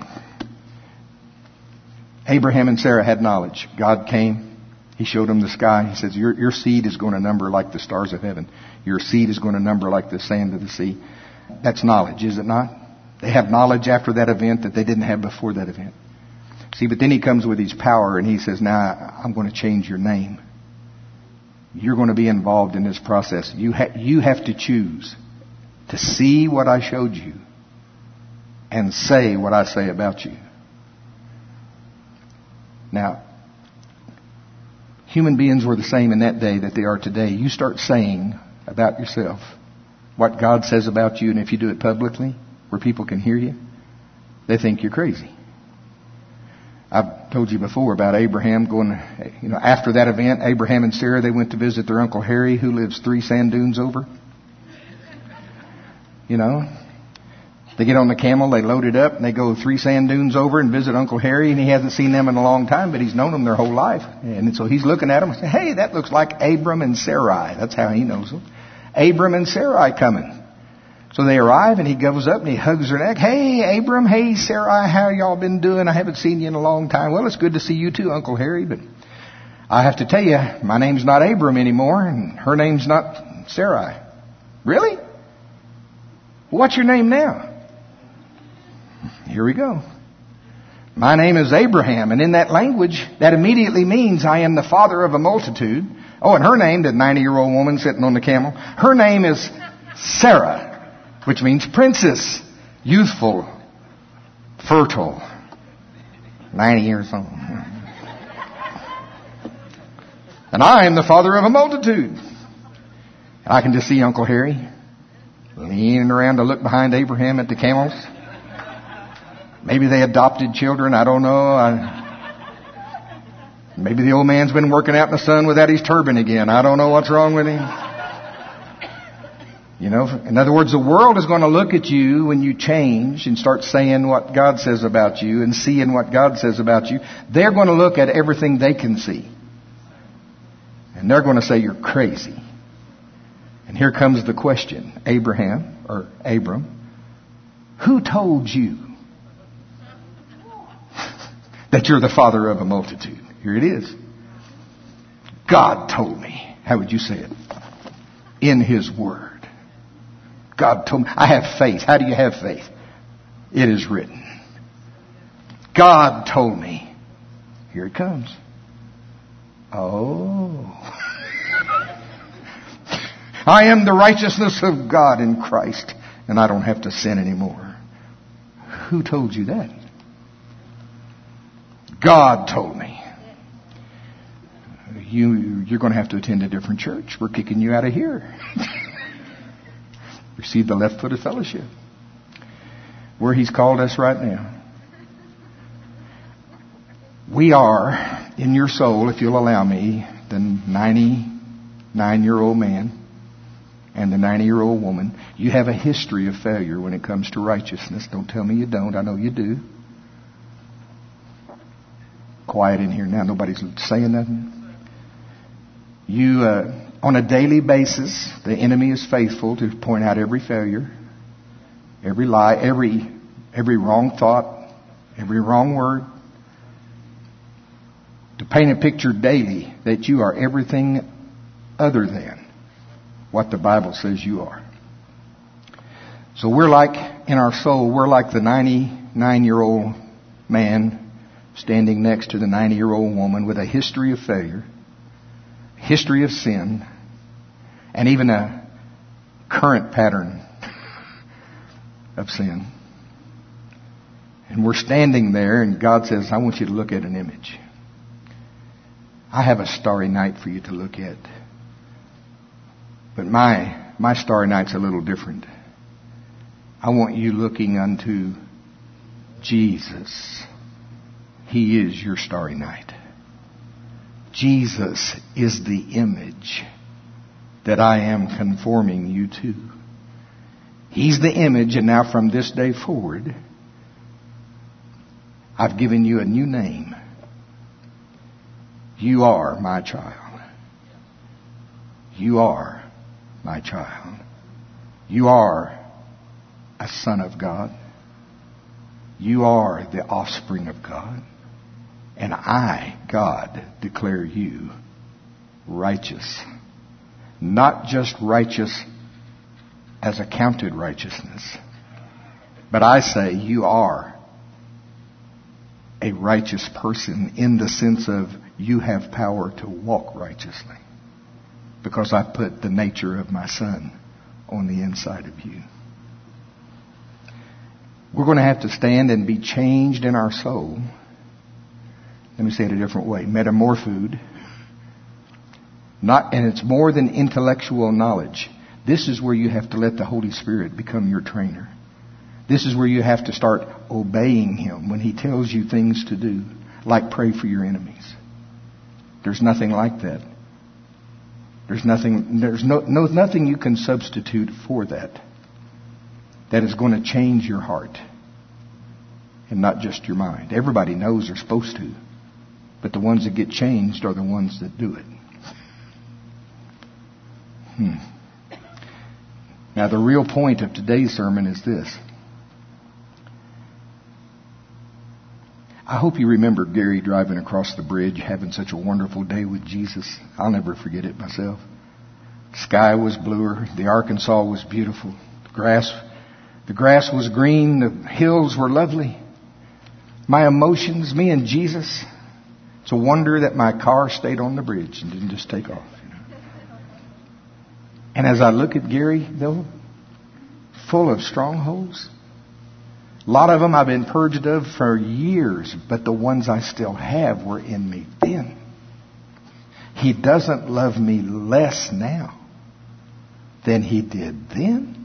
Abraham and Sarah had knowledge. God came. He showed them the sky. He says, your, your seed is going to number like the stars of heaven. Your seed is going to number like the sand of the sea. That's knowledge, is it not? They have knowledge after that event that they didn't have before that event. See, but then he comes with his power and he says, now I'm going to change your name. You're going to be involved in this process. You, ha- you have to choose to see what I showed you and say what I say about you. Now, human beings were the same in that day that they are today. You start saying about yourself what God says about you, and if you do it publicly, where people can hear you, they think you're crazy. I've told you before about Abraham going, you know, after that event, Abraham and Sarah, they went to visit their Uncle Harry, who lives three sand dunes over. You know, they get on the camel, they load it up, and they go three sand dunes over and visit Uncle Harry, and he hasn't seen them in a long time, but he's known them their whole life. And so he's looking at them and saying, hey, that looks like Abram and Sarai. That's how he knows them. Abram and Sarai coming. So they arrive, and he goes up and he hugs her neck. Hey, Abram. Hey, Sarai. How y'all been doing? I haven't seen you in a long time. Well, it's good to see you too, Uncle Harry. But I have to tell you, my name's not Abram anymore, and her name's not Sarai. Really? What's your name now? Here we go. My name is Abraham. And in that language, that immediately means I am the father of a multitude. Oh, and her name, the ninety-year-old woman sitting on the camel, her name is Sarah, which means princess, youthful, fertile, ninety years old. And I am the father of a multitude. And I can just see Uncle Harry leaning around to look behind Abraham at the camels. Maybe they adopted children. I don't know. I, maybe the old man's been working out in the sun without his turban again. I don't know what's wrong with him. You know, in other words, the world is going to look at you when you change and start saying what God says about you and seeing what God says about you. They're going to look at everything they can see. And they're going to say you're crazy. And here comes the question. Abraham, or Abram, who told you that you're the father of a multitude? Here it is. God told me. How would you say it? In His Word. God told me. I have faith. How do you have faith? It is written. God told me. Here it comes. Oh. I am the righteousness of God in Christ, and I don't have to sin anymore. Who told you that? God told me. you, you're going to have to attend a different church. We're kicking you out of here. Receive the left foot of fellowship. Where He's called us right now. We are, in your soul, if you'll allow me, the ninety-nine-year-old man and the ninety-year-old woman. You have a history of failure when it comes to righteousness. Don't tell me you don't. I know you do. Quiet in here now. Nobody's saying nothing. You, uh, on a daily basis, the enemy is faithful to point out every failure, every lie, every every wrong thought, every wrong word. To paint a picture daily that you are everything other than what the Bible says you are. So we're like, in our soul, we're like the ninety-nine-year-old man standing next to the ninety-year-old woman with a history of failure, history of sin, and even a current pattern of sin. And we're standing there, and God says, I want you to look at an image. I have a starry night for you to look at. But my my starry night's a little different. I want you looking unto Jesus. He is your starry night. Jesus is the image that I am conforming you to. He's the image, and now from this day forward, I've given you a new name. You are my child. You are my child. You are a son of God. You are the offspring of God. And I, God, declare you righteous. Not just righteous as accounted righteousness, but I say you are a righteous person in the sense of you have power to walk righteously because I put the nature of my Son on the inside of you. We're going to have to stand and be changed in our soul. Let me say it a different way. Metamorphosed. Not, and it's more than intellectual knowledge. This is where you have to let the Holy Spirit become your trainer. This is where you have to start obeying Him when He tells you things to do, like pray for your enemies. There's nothing like that. There's nothing, there's no, no, nothing you can substitute for that. That is going to change your heart. And not just your mind. Everybody knows they're supposed to. But the ones that get changed are the ones that do it. Hmm. Now the real point of today's sermon is this. I hope you remember Gary driving across the bridge, having such a wonderful day with Jesus. I'll never forget it myself. The sky was bluer. The Arkansas was beautiful. The grass, the grass was green. The hills were lovely. My emotions, me and Jesus. It's a wonder that my car stayed on the bridge and didn't just take off. You know? And as I look at Gary, though, full of strongholds, a lot of them I've been purged of for years, but the ones I still have were in me then. He doesn't love me less now than He did then.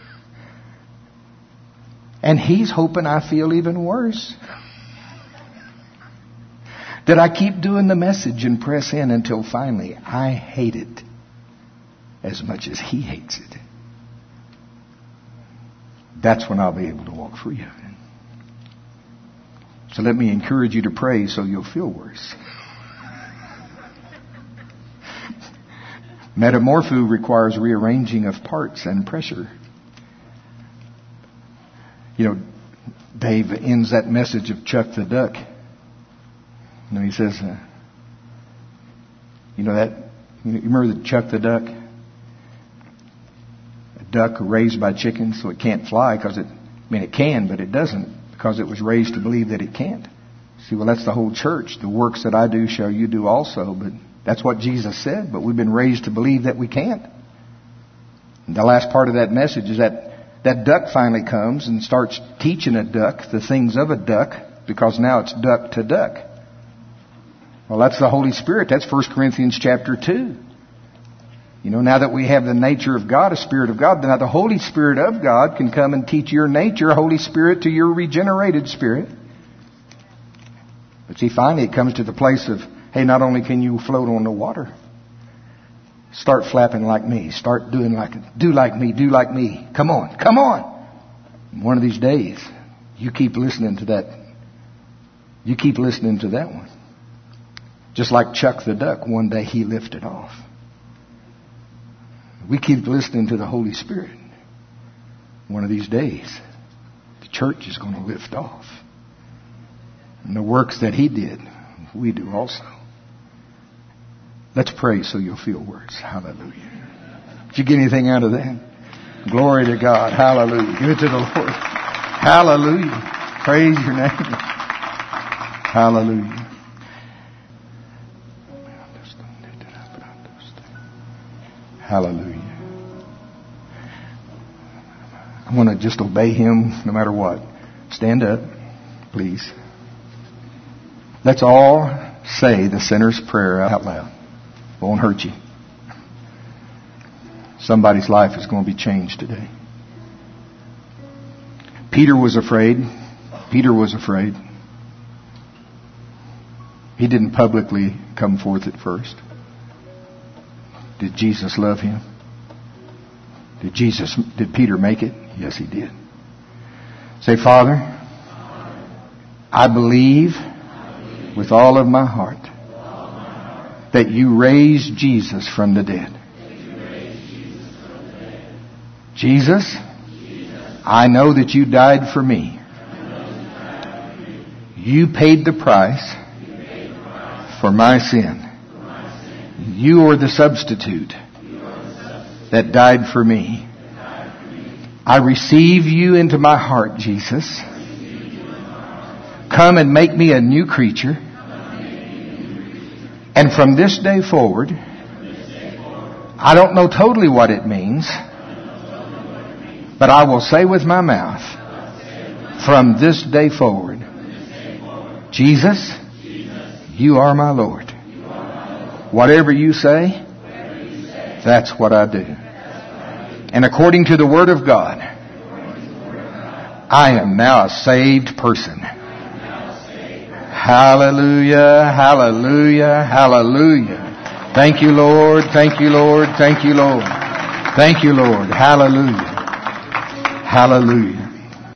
And He's hoping I feel even worse. That I keep doing the message and press in until finally I hate it as much as He hates it. That's when I'll be able to walk free of it. So let me encourage you to pray so you'll feel worse. Metamorpho requires rearranging of parts and pressure. You know, Dave ends that message of Chuck the Duck. You know, he says, uh, you know that, you remember the Chuck the Duck? Duck raised by chickens, so it can't fly because it, I mean, it can, but it doesn't because it was raised to believe that it can't. See, well, that's the whole church. The works that I do shall you do also, but that's what Jesus said, but we've been raised to believe that we can't. And the last part of that message is that that duck finally comes and starts teaching a duck the things of a duck because now it's duck to duck. Well, that's the Holy Spirit. That's First Corinthians chapter two. You know, now that we have the nature of God, a Spirit of God, now the Holy Spirit of God can come and teach your nature, Holy Spirit, to your regenerated spirit. But see, finally it comes to the place of, hey, not only can you float on the water, start flapping like me. Start doing like, do like me, do like me. Come on, come on. One of these days, you keep listening to that. You keep listening to that one. Just like Chuck the Duck, one day he lifted off. We keep listening to the Holy Spirit. One of these days, the church is going to lift off. And the works that He did, we do also. Let's pray so you'll feel words. Hallelujah. Did you get anything out of that? Glory to God. Hallelujah. Give it to the Lord. Hallelujah. Praise your name. Hallelujah. Hallelujah. I want to just obey Him no matter what. Stand up, please. Let's all say the sinner's prayer out loud. Won't hurt you. Somebody's life is going to be changed today. Peter was afraid. Peter was afraid. He didn't publicly come forth at first. Did Jesus love him? Did Jesus, did Peter make it? Yes, he did. Say, Father, I believe with all of my heart that you raised Jesus from the dead. Jesus, I know that you died for me. You paid the price for my sin. You are the substitute that died for me. I receive you into my heart, Jesus. Come and make me a new creature. And from this day forward, I don't know totally what it means, but I will say with my mouth, from this day forward, Jesus, you are my Lord. Whatever you say, that's what I do. And according to the Word of God, I am now a saved person. Hallelujah, hallelujah, hallelujah. Thank you, Lord. Thank you, Lord. Thank you, Lord. Thank you, Lord. Hallelujah. Hallelujah.